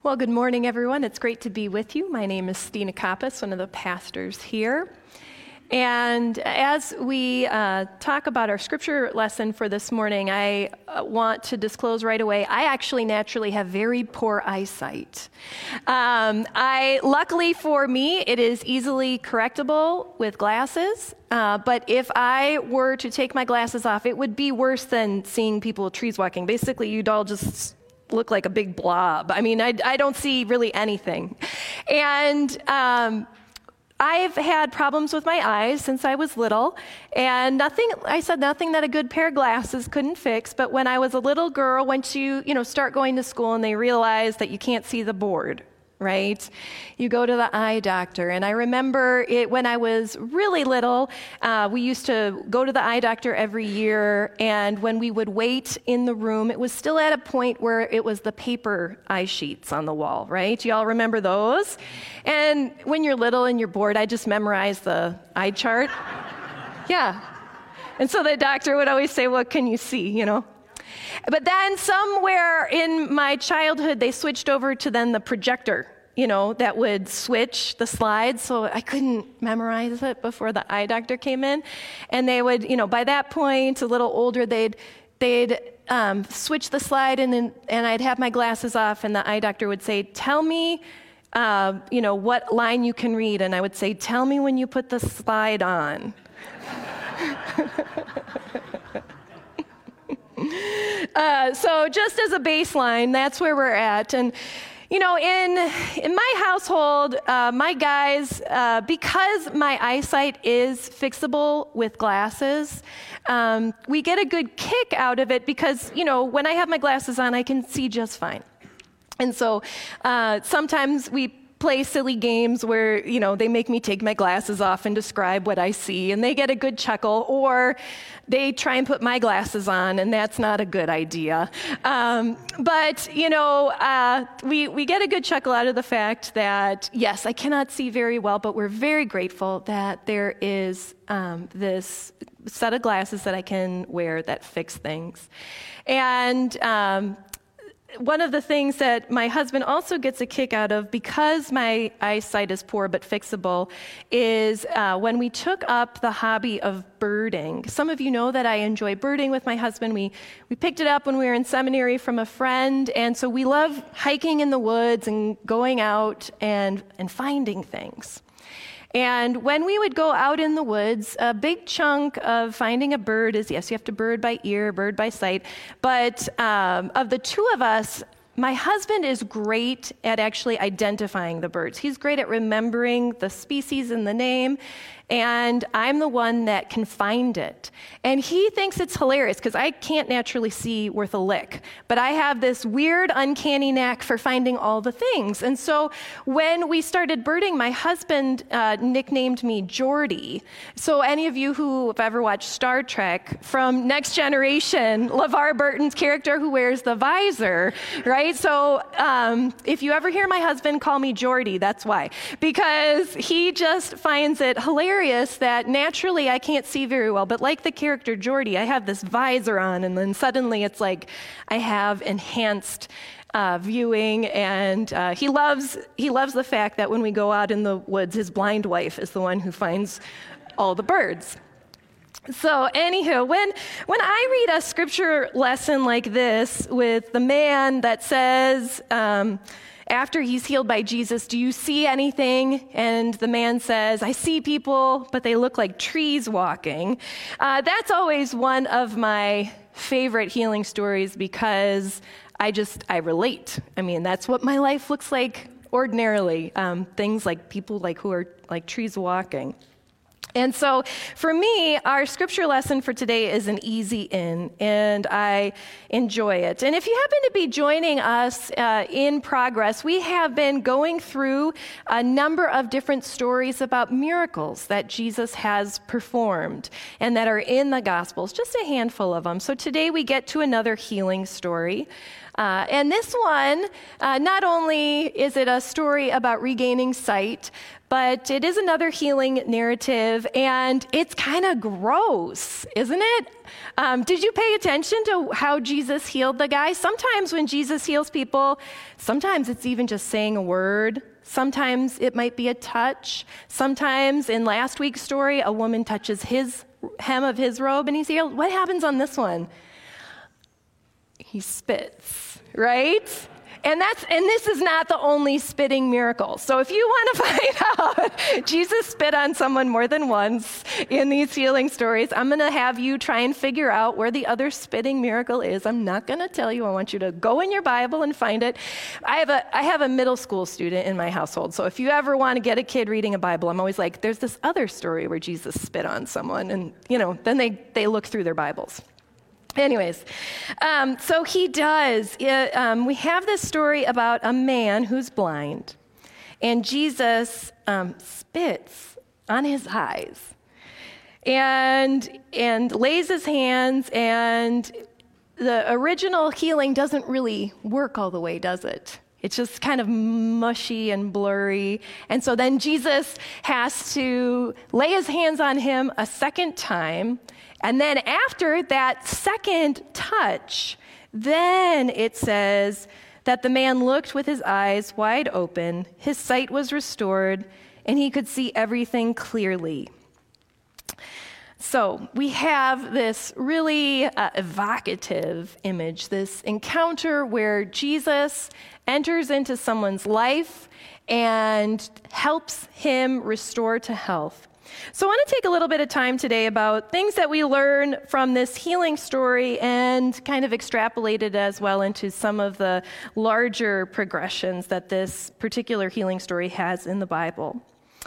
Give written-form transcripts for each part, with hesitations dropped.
Well, good morning, everyone. It's great to be with you. My name is Stina Kappas, one of the pastors here. And as we talk about our scripture lesson for this morning, I want to disclose right away, I actually naturally have very poor eyesight. Luckily for me, it is easily correctable with glasses. But if I were to take my glasses off, it would be worse than seeing people with trees walking. Basically, you'd all just look like a big blob. I mean, I don't see really anything. And I've had problems with my eyes since I was little, and nothing that a good pair of glasses couldn't fix. But when I was a little girl, once you start going to school and they realize that you can't see the board, right? You go to the eye doctor. And I remember it when I was really little, we used to go to the eye doctor every year. And when we would wait in the room, it was still at a point where it was the paper eye sheets on the wall, right? You all remember those? And when you're little and you're bored, I just memorized the eye chart. Yeah. And so the doctor would always say, "What can you see?" But then somewhere in my childhood, they switched over to then the projector, that would switch the slides. So I couldn't memorize it before the eye doctor came in. And they would, by that point, a little older, they'd switch the slide and I'd have my glasses off and the eye doctor would say, "Tell me, what line you can read." And I would say, "Tell me when you put the slide on." So just as a baseline, that's where we're at. And, in my household, my guys, because my eyesight is fixable with glasses, we get a good kick out of it because, when I have my glasses on, I can see just fine. And so sometimes we play silly games where, they make me take my glasses off and describe what I see, and they get a good chuckle, or they try and put my glasses on, and that's not a good idea. But we get a good chuckle out of the fact that, yes, I cannot see very well, but we're very grateful that there is this set of glasses that I can wear that fix things. And one of the things that my husband also gets a kick out of, because my eyesight is poor but fixable, is when we took up the hobby of birding. Some of you know that I enjoy birding with my husband. We picked it up when we were in seminary from a friend, and so we love hiking in the woods and going out and finding things. And when we would go out in the woods, a big chunk of finding a bird is, yes, you have to bird by ear, bird by sight. But of the two of us, my husband is great at actually identifying the birds. He's great at remembering the species and the name. And I'm the one that can find it. And he thinks it's hilarious because I can't naturally see worth a lick. But I have this weird, uncanny knack for finding all the things. And so when we started birding, my husband nicknamed me Geordi. So any of you who have ever watched Star Trek, from Next Generation, LeVar Burton's character who wears the visor, right? So if you ever hear my husband call me Geordi, that's why. Because he just finds it hilarious that naturally I can't see very well, but like the character Geordi, I have this visor on, and then suddenly it's like I have enhanced viewing, and he loves the fact that when we go out in the woods, his blind wife is the one who finds all the birds. So anywho, when I read a scripture lesson like this with the man that says, after he's healed by Jesus, "Do you see anything?" And the man says, "I see people, but they look like trees walking." That's always one of my favorite healing stories because I relate. I mean, that's what my life looks like ordinarily. Things like people who are like trees walking. And so for me, our scripture lesson for today is an easy in, and I enjoy it. And if you happen to be joining us in progress, we have been going through a number of different stories about miracles that Jesus has performed and that are in the Gospels, just a handful of them. So today we get to another healing story. And this one, not only is it a story about regaining sight, but it is another healing narrative, and it's kind of gross, isn't it? Did you pay attention to how Jesus healed the guy? Sometimes when Jesus heals people, sometimes it's even just saying a word. Sometimes it might be a touch. Sometimes in last week's story, a woman touches his hem of his robe and he's healed. What happens on this one? He spits, right? And this is not the only spitting miracle. So if you want to find out Jesus spit on someone more than once in these healing stories, I'm going to have you try and figure out where the other spitting miracle is. I'm not going to tell you. I want you to go in your Bible and find it. I have a middle school student in my household. So if you ever want to get a kid reading a Bible, I'm always like, there's this other story where Jesus spit on someone. And, then they look through their Bibles. Anyways, so he does. We have this story about a man who's blind, and Jesus spits on his eyes and lays his hands, and the original healing doesn't really work all the way, does it? It's just kind of mushy and blurry. And so then Jesus has to lay his hands on him a second time. And then after that second touch, then it says that the man looked with his eyes wide open, his sight was restored, and he could see everything clearly. So we have this really evocative image, this encounter where Jesus enters into someone's life and helps him restore to health. So I want to take a little bit of time today about things that we learn from this healing story and kind of extrapolate it as well into some of the larger progressions that this particular healing story has in the Bible.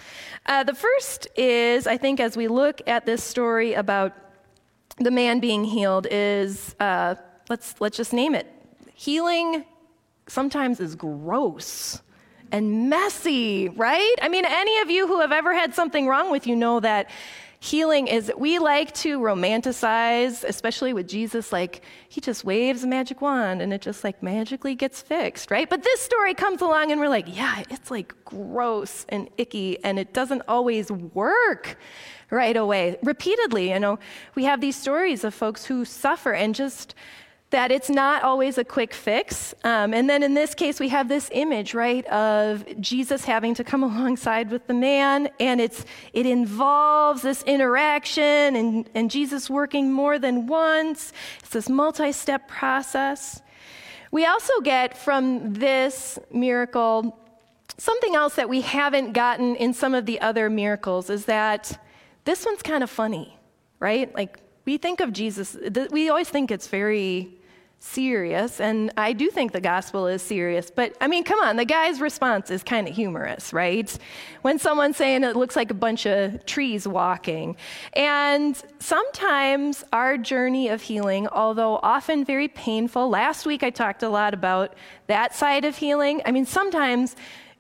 The first is, I think, as we look at this story about the man being healed, is let's just name it. Healing sometimes is gross and messy, right? I mean, any of you who have ever had something wrong with you know that healing is, we like to romanticize, especially with Jesus, like he just waves a magic wand and it just like magically gets fixed, right? But this story comes along and we're like, yeah, it's like gross and icky and it doesn't always work right away. Repeatedly, we have these stories of folks who suffer and just that it's not always a quick fix. And then in this case, we have this image, right, of Jesus having to come alongside with the man, and it involves this interaction and Jesus working more than once. It's this multi-step process. We also get from this miracle something else that we haven't gotten in some of the other miracles, is that this one's kind of funny, right? Like, we think of Jesus, we always think it's very serious, and I do think the gospel is serious, but I mean, come on, the guy's response is kind of humorous, right? When someone's saying it looks like a bunch of trees walking. And sometimes our journey of healing, although often very painful, last week I talked a lot about that side of healing. I mean, sometimes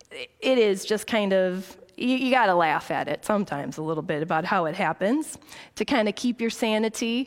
it is just kind of, you got to laugh at it sometimes a little bit about how it happens to kind of keep your sanity.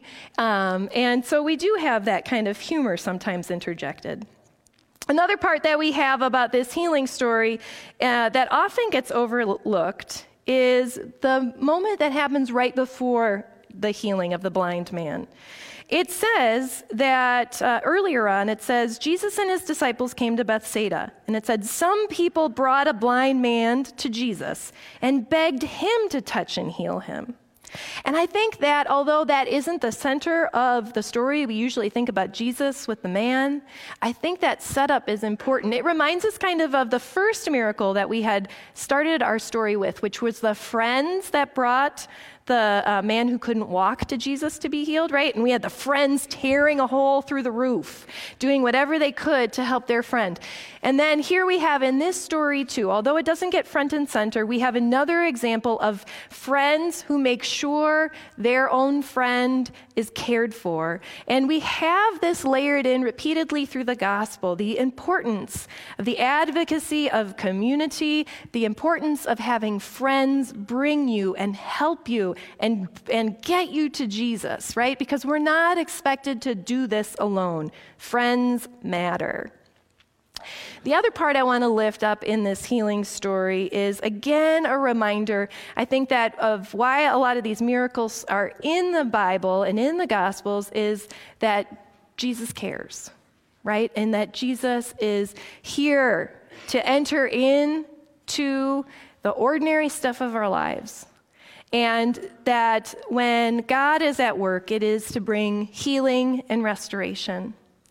And so we do have that kind of humor sometimes interjected. Another part that we have about this healing story that often gets overlooked is the moment that happens right before the healing of the blind man. It says that earlier on, it says, Jesus and his disciples came to Bethsaida. And it said, some people brought a blind man to Jesus and begged him to touch and heal him. And I think that although that isn't the center of the story, we usually think about Jesus with the man, I think that setup is important. It reminds us kind of the first miracle that we had started our story with, which was the friends that brought the man who couldn't walk to Jesus to be healed, right? And we had the friends tearing a hole through the roof, doing whatever they could to help their friend. And then here we have in this story too, although it doesn't get front and center, we have another example of friends who make sure their own friend is cared for. And we have this layered in repeatedly through the gospel, the importance of the advocacy of community, the importance of having friends bring you and help you and get you to Jesus, right? Because we're not expected to do this alone. Friends matter. The other part I want to lift up in this healing story is, again, a reminder, I think, that of why a lot of these miracles are in the Bible and in the Gospels is that Jesus cares, right? And that Jesus is here to enter into the ordinary stuff of our lives. And that when God is at work, it is to bring healing and restoration.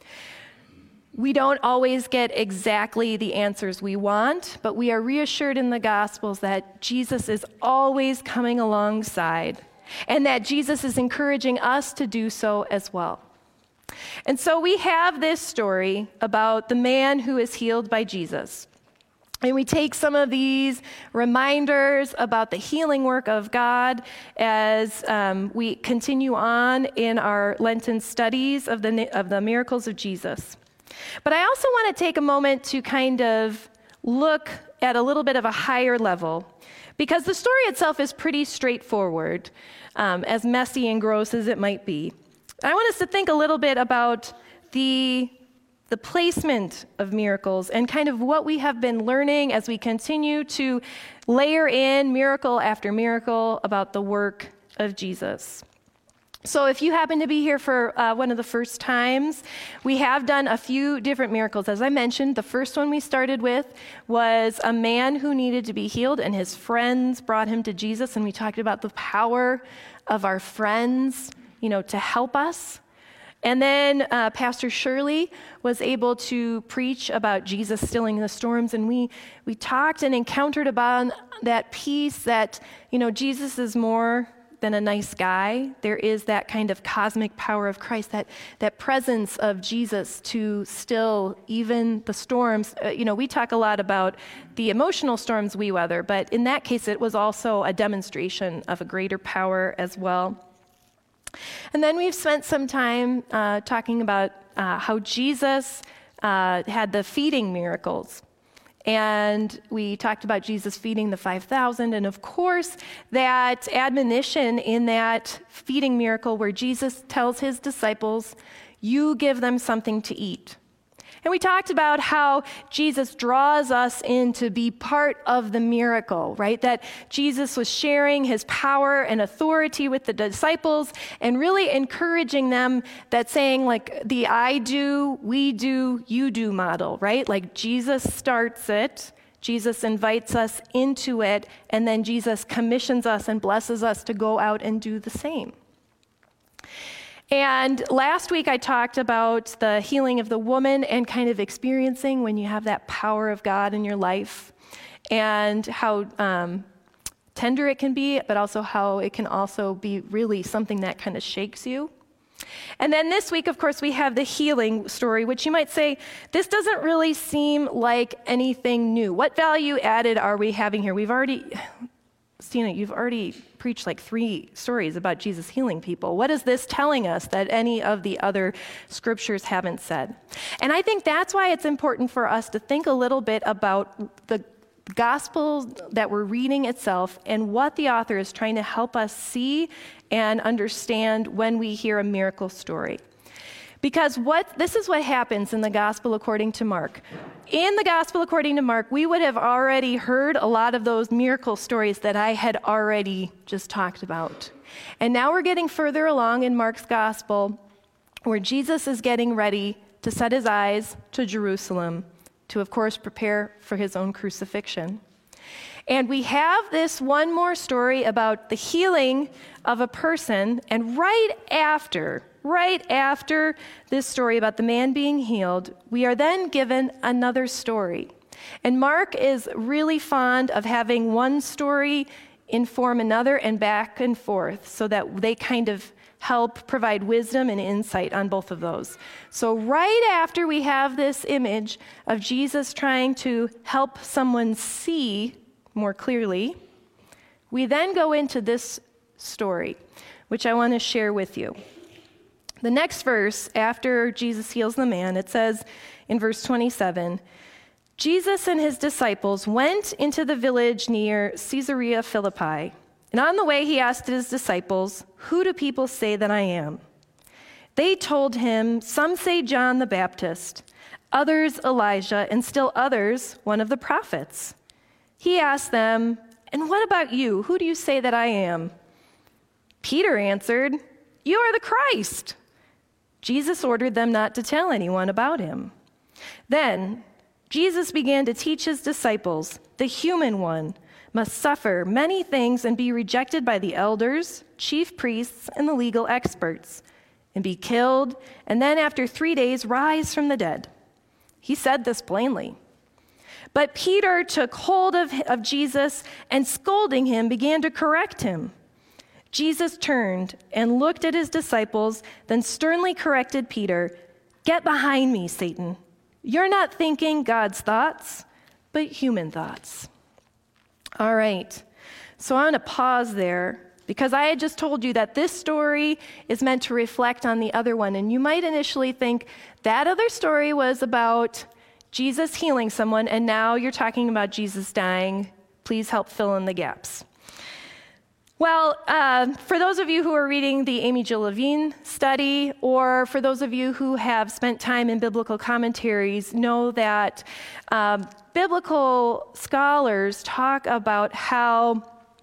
We don't always get exactly the answers we want, but we are reassured in the Gospels that Jesus is always coming alongside, and that Jesus is encouraging us to do so as well. And so we have this story about the man who is healed by Jesus. And we take some of these reminders about the healing work of God as we continue on in our Lenten studies of the miracles of Jesus. But I also want to take a moment to kind of look at a little bit of a higher level, because the story itself is pretty straightforward, as messy and gross as it might be. I want us to think a little bit about the placement of miracles and kind of what we have been learning as we continue to layer in miracle after miracle about the work of Jesus. So if you happen to be here for one of the first times, we have done a few different miracles. As I mentioned, the first one we started with was a man who needed to be healed, and his friends brought him to Jesus, and we talked about the power of our friends, to help us. And then Pastor Shirley was able to preach about Jesus stilling the storms, and we talked and encountered about that piece that, Jesus is more than a nice guy. There is that kind of cosmic power of Christ, that presence of Jesus to still even the storms. We talk a lot about the emotional storms we weather, but in that case, it was also a demonstration of a greater power as well. And then we've spent some time talking about how Jesus had the feeding miracles. And we talked about Jesus feeding the 5,000, and of course, that admonition in that feeding miracle where Jesus tells his disciples, "You give them something to eat." And we talked about how Jesus draws us in to be part of the miracle, right? That Jesus was sharing his power and authority with the disciples and really encouraging them, that saying like the I do, we do, you do model, right? Like Jesus starts it, Jesus invites us into it, and then Jesus commissions us and blesses us to go out and do the same. And last week I talked about the healing of the woman and kind of experiencing when you have that power of God in your life, and how tender it can be, but also how it can also be really something that kind of shakes you. And then this week, of course, we have the healing story, which you might say, this doesn't really seem like anything new. What value added are we having here? Stina, you've already preached like 3 stories about Jesus healing people. What is this telling us that any of the other scriptures haven't said? And I think that's why it's important for us to think a little bit about the gospel that we're reading itself and what the author is trying to help us see and understand when we hear a miracle story. Because this is what happens in the Gospel according to Mark. In the Gospel according to Mark, we would have already heard a lot of those miracle stories that I had already just talked about. And now we're getting further along in Mark's Gospel, where Jesus is getting ready to set his eyes to Jerusalem to, of course, prepare for his own crucifixion. And we have this one more story about the healing of a person, and right after this story about the man being healed, we are then given another story. And Mark is really fond of having one story inform another and back and forth so that they kind of help provide wisdom and insight on both of those. So right after we have this image of Jesus trying to help someone see more clearly, we then go into this story, which I want to share with you. The next verse, after Jesus heals the man, it says in verse 27, Jesus and his disciples went into the village near Caesarea Philippi, And on the way, he asked his disciples, "Who do people say that I am?" They told him, "Some say John the Baptist, others Elijah, and still others one of the prophets." He asked them, "And what about you? Who do you say that I am?" Peter answered, "You are the Christ." Jesus ordered them not to tell anyone about him. Then Jesus began to teach his disciples, "The human one must suffer many things and be rejected by the elders, chief priests, and the legal experts, and be killed, and then after 3 days rise from the dead." He said this plainly. But Peter took hold of Jesus and, scolding him, began to correct him. Jesus turned and looked at his disciples, then sternly corrected Peter, "Get behind me, Satan. You're not thinking God's thoughts, but human thoughts." All right, so I want to pause there because I had just told you that this story is meant to reflect on the other one. And you might initially think that other story was about Jesus healing someone, and now you're talking about Jesus dying. Please help fill in the gaps. Well, for those of you who are reading the Amy Jill Levine study, or for those of you who have spent time in biblical commentaries, know that biblical scholars talk about how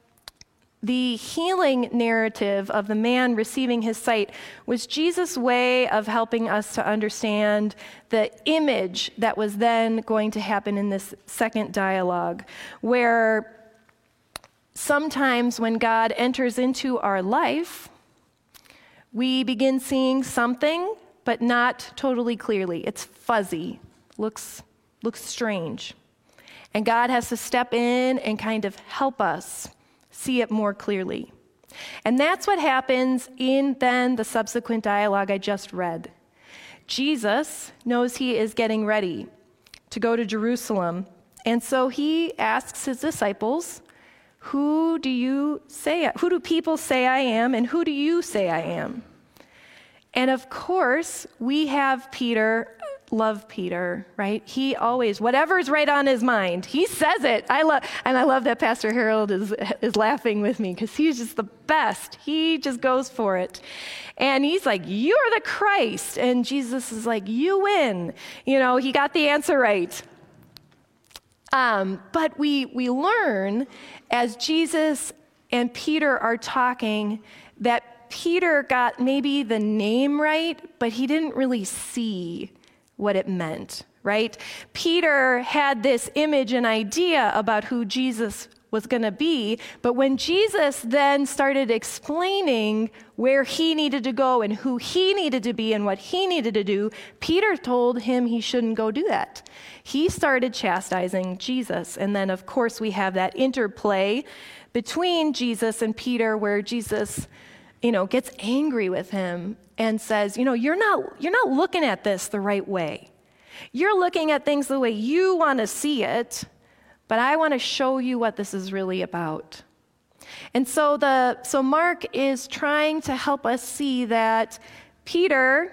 the healing narrative of the man receiving his sight was Jesus' way of helping us to understand the image that was then going to happen in this second dialogue, where sometimes when God enters into our life, we begin seeing something, but not totally clearly. It's fuzzy, looks strange. And God has to step in and kind of help us see it more clearly. And that's what happens in then the subsequent dialogue I just read. Jesus knows he is getting ready to go to Jerusalem, and so he asks his disciples, who do people say I am, and who do you say I am? And of course, we have Peter. Love Peter, right? He always, whatever's right on his mind, he says it. I love that Pastor Harold is laughing with me because he's just the best. He just goes for it. And he's like, "You're the Christ." And Jesus is like, "You win." He got the answer right. But we learn as Jesus and Peter are talking that Peter got maybe the name right, but he didn't really see what it meant, right? Peter had this image and idea about who Jesus was going to be, but when Jesus then started explaining where he needed to go and who he needed to be and what he needed to do, Peter told him he shouldn't go do that. He started chastising Jesus, and then of course we have that interplay between Jesus and Peter where Jesus gets angry with him and says, you're not looking at this the right way. You're looking at things the way you want to see it, but I want to show you what this is really about. And so Mark is trying to help us see that Peter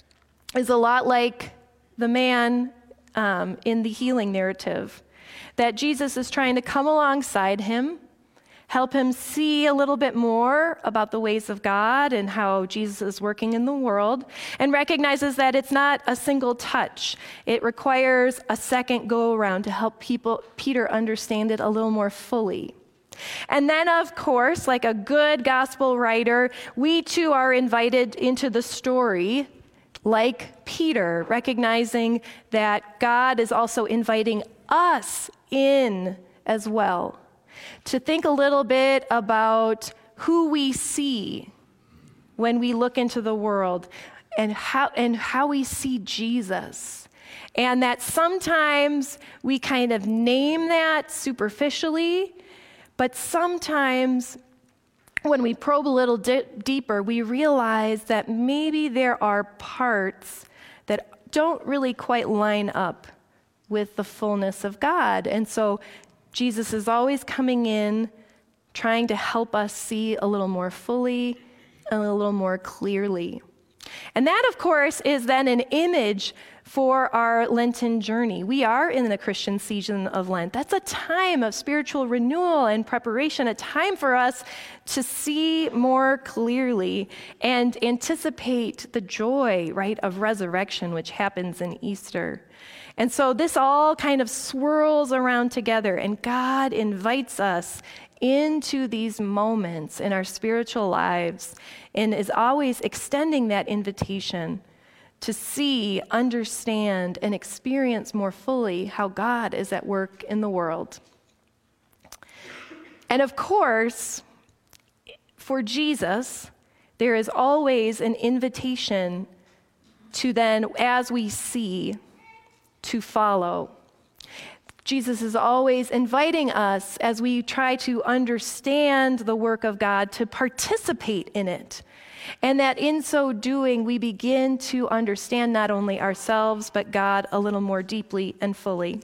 is a lot like the man in the healing narrative, that Jesus is trying to come alongside him, help him see a little bit more about the ways of God and how Jesus is working in the world, and recognizes that it's not a single touch. It requires a second go-around to help Peter understand it a little more fully. And then, of course, like a good gospel writer, we too are invited into the story like Peter, recognizing that God is also inviting us in as well, to think a little bit about who we see when we look into the world and how we see Jesus. And that sometimes we kind of name that superficially, but sometimes when we probe a little deeper, we realize that maybe there are parts that don't really quite line up with the fullness of God. And so Jesus is always coming in, trying to help us see a little more fully and a little more clearly. And that, of course, is then an image for our Lenten journey. We are in the Christian season of Lent. That's a time of spiritual renewal and preparation, a time for us to see more clearly and anticipate the joy, right, of resurrection, which happens in Easter. And so this all kind of swirls around together, and God invites us into these moments in our spiritual lives and is always extending that invitation to see, understand, and experience more fully how God is at work in the world. And of course, for Jesus, there is always an invitation to then, as we see, to follow. Jesus is always inviting us, as we try to understand the work of God, to participate in it. And that in so doing, we begin to understand not only ourselves, but God a little more deeply and fully.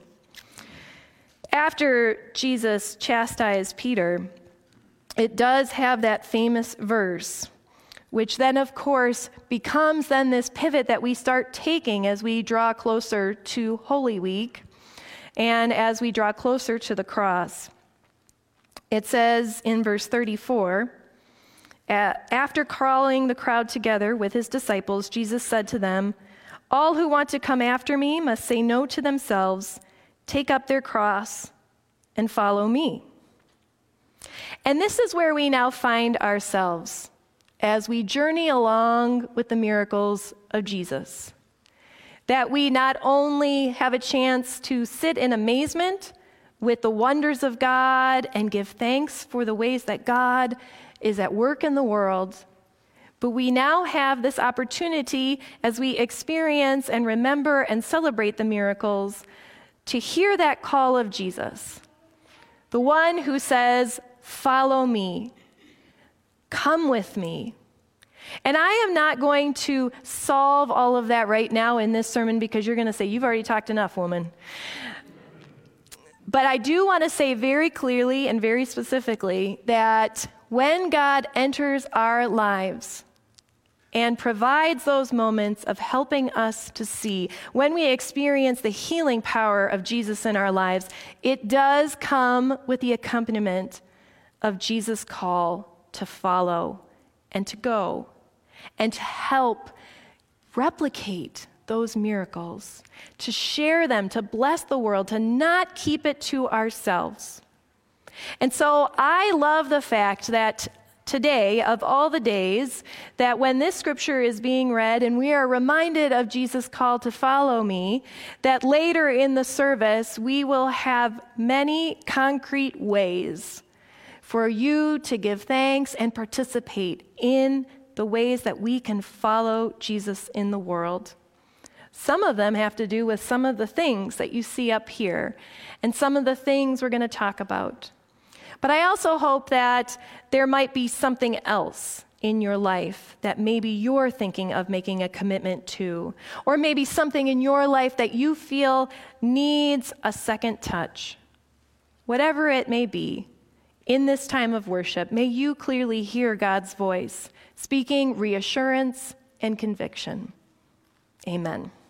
After Jesus chastised Peter, it does have that famous verse, which then, of course, becomes then this pivot that we start taking as we draw closer to Holy Week and as we draw closer to the cross. It says in verse 34, after calling the crowd together with his disciples, Jesus said to them, "All who want to come after me must say no to themselves, take up their cross, and follow me." And this is where we now find ourselves as we journey along with the miracles of Jesus. That we not only have a chance to sit in amazement with the wonders of God and give thanks for the ways that God is at work in the world, but we now have this opportunity as we experience and remember and celebrate the miracles to hear that call of Jesus, the one who says, "Follow me, come with me." And I am not going to solve all of that right now in this sermon, because you're going to say, "You've already talked enough, woman." But I do want to say very clearly and very specifically that when God enters our lives and provides those moments of helping us to see, when we experience the healing power of Jesus in our lives, it does come with the accompaniment of Jesus' call to follow and to go and to help replicate those miracles, to share them, to bless the world, to not keep it to ourselves. And so I love the fact that today, of all the days, that when this scripture is being read and we are reminded of Jesus' call to follow me, that later in the service we will have many concrete ways for you to give thanks and participate in the ways that we can follow Jesus in the world. Some of them have to do with some of the things that you see up here and some of the things we're going to talk about. But I also hope that there might be something else in your life that maybe you're thinking of making a commitment to, or maybe something in your life that you feel needs a second touch. Whatever it may be, in this time of worship, may you clearly hear God's voice, speaking reassurance and conviction. Amen.